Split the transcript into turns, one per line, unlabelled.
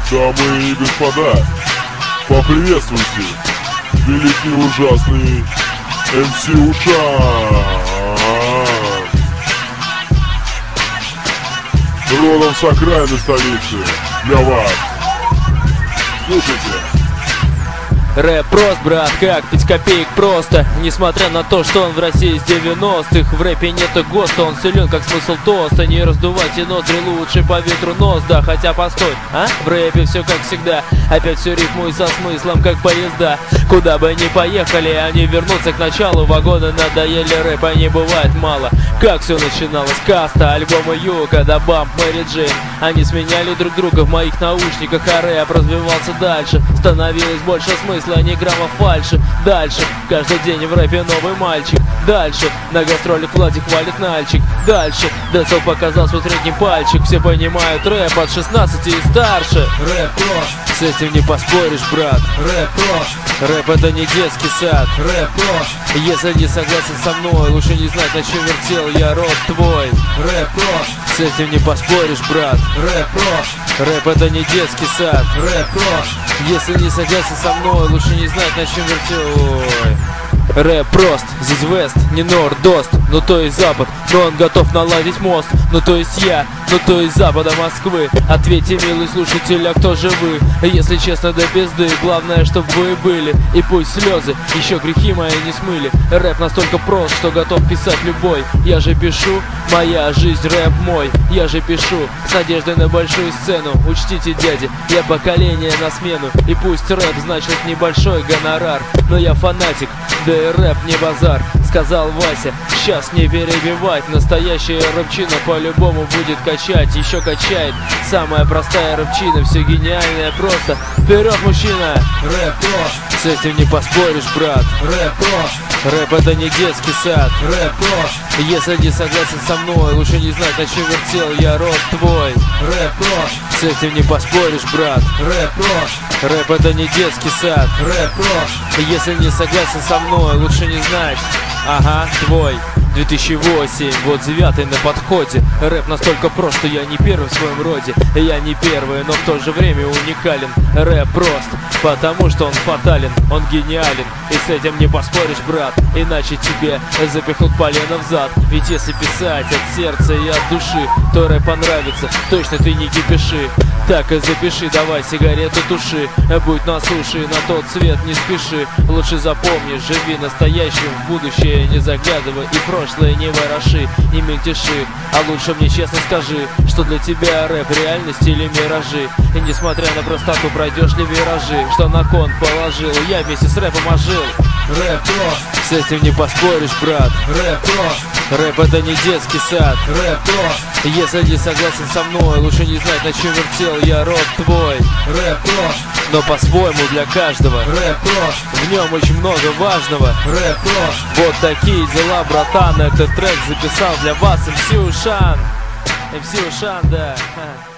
Дамы и господа, поприветствуйте великий и ужасный МС Ушан, родом с окраины столицы, для вас. Слушайте.
Рэп прост, брат, как 5 копеек просто. Несмотря на то, что он в России с 90-х, в рэпе нету ГОСТа, он силен как смысл тоста. Не раздувайте ноздри, лучше по ветру нос, да. Хотя постой, а? В рэпе все как всегда. Опять все рифмуй со смыслом, как поезда. Куда бы ни поехали, они вернутся к началу. Вагоны надоели, рэпа не бывает мало. Как все начиналось, Каста, альбомы Юка, да Бамп, Мэри Джейн. Они сменяли друг друга в моих наушниках, а рэп развивался дальше. Становилось больше смысла, ни грамма фальши. Дальше, каждый день в рэпе новый мальчик. Дальше, на гастролях Владик валит нальчик. Дальше, Децл показал свой средний пальчик. Все понимают рэп от 16 и старше.
Рэп прост,
с этим не поспоришь, брат.
рэп прост,
Рэп это не детский сад.
рэп прост,
Если не согласен со мной, лучше не знать, на чем вертел я рот твой.
рэп прост,
С этим не поспоришь, брат.
рэп прост,
Рэп это не детский сад.
рэп прост,
Если не согласен со мной, лучше не знать, на чем вертел. Ой. Рэп прост, здесь вест, не норд-ост, ну то есть запад, но он готов наладить мост, ну то есть я, ну то есть запада Москвы. Ответьте, милый слушатель, а кто же вы? Если честно, до пизды, главное, чтобы вы были. И пусть слезы еще грехи мои не смыли. Рэп настолько прост, что готов писать любой. Я же пишу, моя жизнь, рэп мой. Я же пишу, с надеждой на большую сцену. Учтите, дяди, я поколение на смену. И пусть рэп значит небольшой гонорар, но я фанатик, да и рэп не базар. Сказал Вася, сейчас не перебивать. Настоящая рэпчина по-любому будет качать. Еще качает самая простая рэпчина. Все гениальное просто. Вперед, мужчина!
рэп прост,
С этим не поспоришь, брат.
рэп прост,
Рэп это не детский сад.
рэп прост,
Если не согласен со мной, лучше не знать, на чем вертел я рот твой.
рэп прост,
С этим не поспоришь, брат.
рэп прост,
Рэп это не детский сад.
рэп прост,
Если не согласен со мной, лучше не знать. Ага, твой 2008, вот 9 на подходе. Рэп настолько прост, что я не первый в своем роде. Я не первый, но в то же время уникален. Рэп прост, потому что он фатален, он гениален. И с этим не поспоришь, брат, иначе тебе запихнут полено в зад. Ведь если писать от сердца и от души, то рэп понравится, точно ты не кипиши. Так и запиши, давай сигарету туши. Будь на суше, на тот свет не спеши. Лучше запомни, живи настоящим, в будущее не заглядывай и прошлое не вороши, не мельтеши. А лучше мне честно скажи, что для тебя рэп реальность или миражи. И несмотря на простоту, пройдешь ли виражи, что на кон положил, я вместе с рэпом ожил.
рэп прост,
С этим не поспоришь, брат.
рэп прост,
Рэп это не детский сад.
рэп прост,
Если не согласен со мной, лучше не знать, на чем вертел я рот твой.
рэп прост,
Но по-своему для каждого,
рэп прост,
в нем очень много важного.
рэп прост.
Вот такие дела, братан. Этот трек записал для вас МС Ушан. МС Ушан, да.